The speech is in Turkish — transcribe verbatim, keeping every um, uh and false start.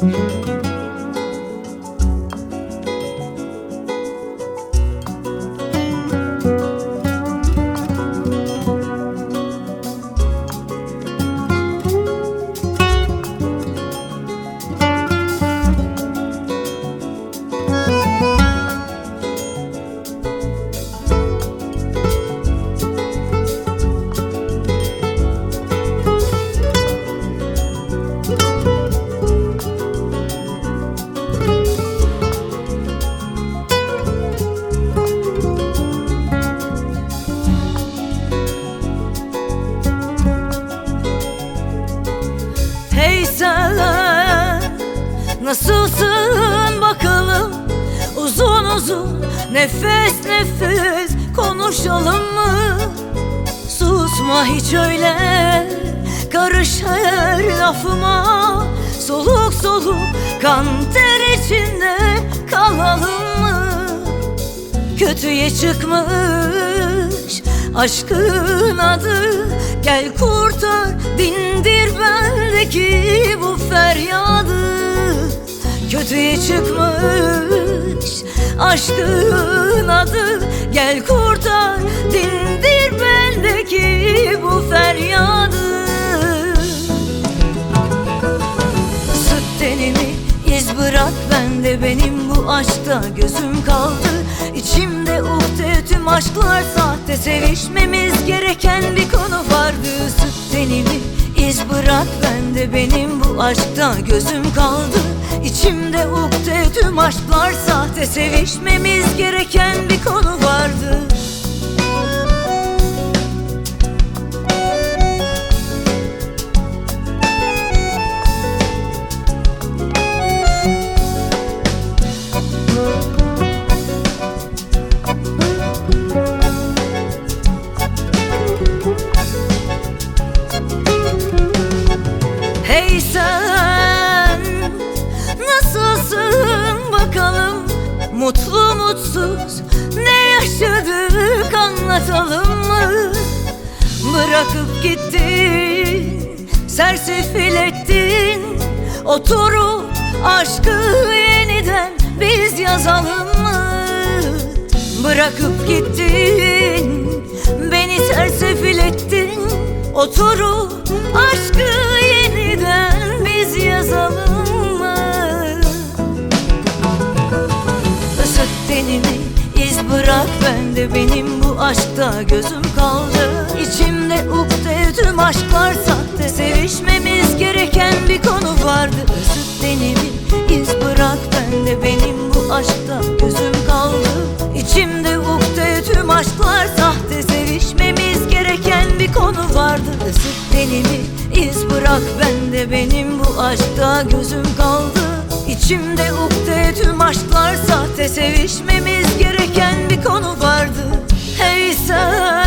Nasılsın bakalım, uzun uzun nefes nefes konuşalım mı? Susma hiç öyle, karış her lafıma. Soluk soluk kan ter içinde kalalım mı? Kötüye çıkmış aşkın adı, gel kurtar, dindir bendeki bu feryadı. Kötüye çıkmış aşkın adı, gel kurtar, dindir bendeki bu feryadı. Sık tenimi, iz bırak bende, benim bu aşkta gözüm kaldı. İçimde ukde tüm aşklar sahte, sevişmemiz gereken bir konu vardı. Sık tenimi, iz bırak bende, benim bu aşkta gözüm kaldı. İçimde ukde tüm aşklar sahte, sevişmemiz gereken bir konu vardı. Hey sen, nasılsın bakalım, mutlu mutsuz ne yaşadık anlatalım mı? Bırakıp gittin, sersefil ettin, oturup aşkı yeniden biz yazalım mı? Bırakıp gittin, beni sersefil ettin, oturup aşkı yeniden biz yazalım mı? Isıt tenimi, iz bırak bende, benim bu aşkta gözüm kaldı. İçimde ukde tüm aşklar sahte, sevişmemiz gereken bir konu vardı. Isıt tenimi, iz bırak bende, benim bu aşkta gözüm kaldı. İçimde ukde tüm aşklar sahte, sevişmemiz gereken bir konu vardı. Isıt tenimi, iz bırak bende, benim bu aşkta gözüm kaldı. İçimde ukde tüm aşklar sahte, sevişmemiz gereken bir konu vardı. Hey sen,